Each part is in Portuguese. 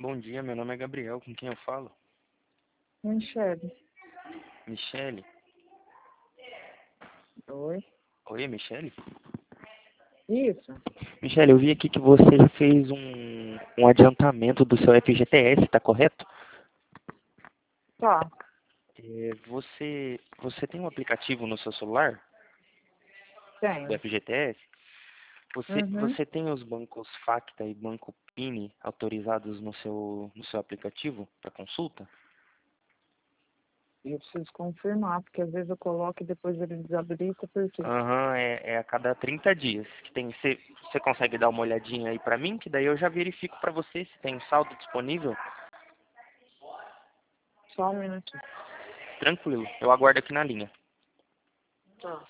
Bom dia, meu nome é Gabriel, com quem eu falo? Michele. Michele? Oi. Oi, é Michele? Isso. Michele, eu vi aqui que você já fez um adiantamento do seu FGTS, tá correto? Tá. Você tem um aplicativo no seu celular do Tenho. FGTS? Uhum. Você tem os bancos Facta e Banco Pini autorizados no seu aplicativo para consulta? Eu preciso confirmar, porque às vezes eu coloco e depois ele desabilita, por quê? Aham, é a cada 30 dias que tem. Você consegue dar uma olhadinha aí pra mim, que daí eu já verifico pra você se tem saldo disponível? Só um minutinho. Tranquilo, eu aguardo aqui na linha. Tá.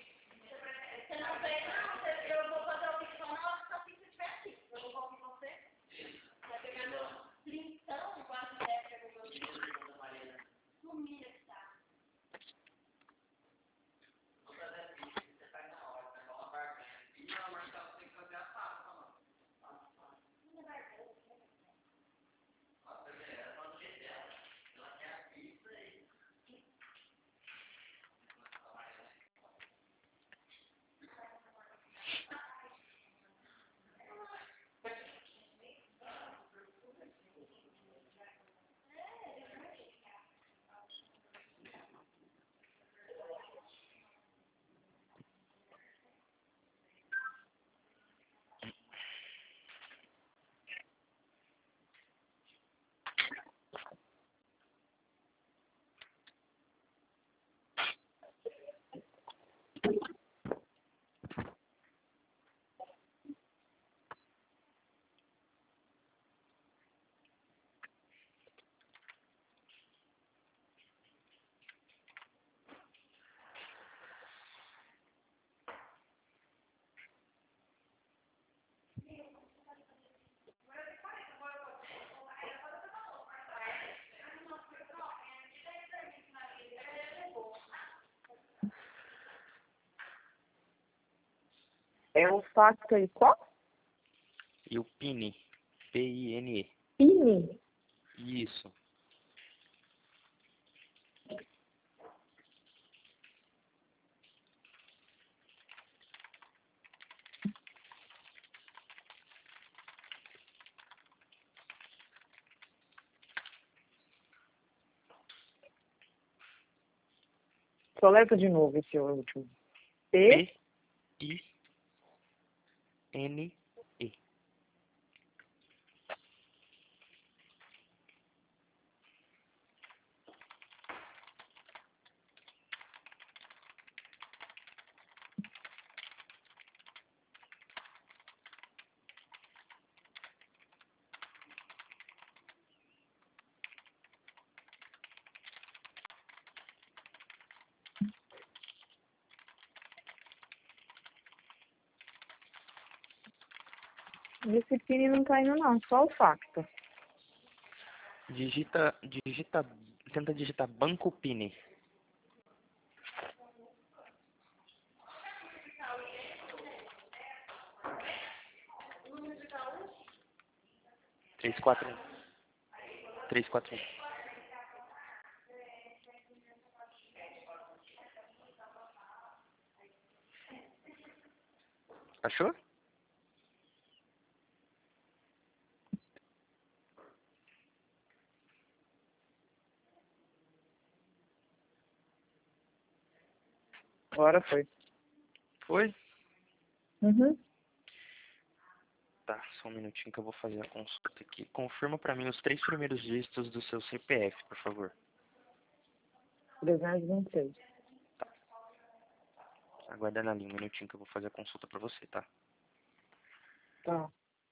É o Facta e qual? E o PINE, P-I-N-E. Pini. Isso. Soleta de novo esse último. P. P-I-N-E. Esse Pini não tá indo não, só o Facta. Tenta digitar Banco PINE. Três, quatro, um. 341. Achou? Agora foi. Foi? Uhum. Tá, só um minutinho que eu vou fazer a consulta aqui. Confirma pra mim os 3 primeiros dígitos do seu CPF, por favor. 326. Aguarda na linha um minutinho que eu vou fazer a consulta pra você, tá? Tá.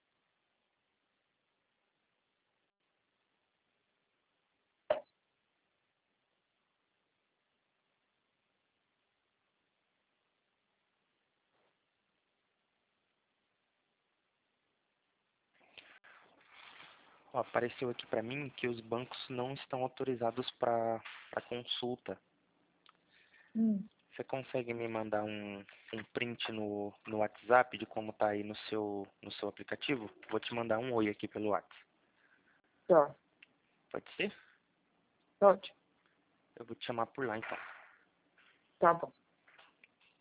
Ó, apareceu aqui pra mim que os bancos não estão autorizados pra consulta. Hum. Você consegue me mandar um print no WhatsApp de como tá aí no seu aplicativo? Vou te mandar um oi aqui pelo WhatsApp. Tá. Pode ser? Pode. Eu vou te chamar por lá então. Tá bom.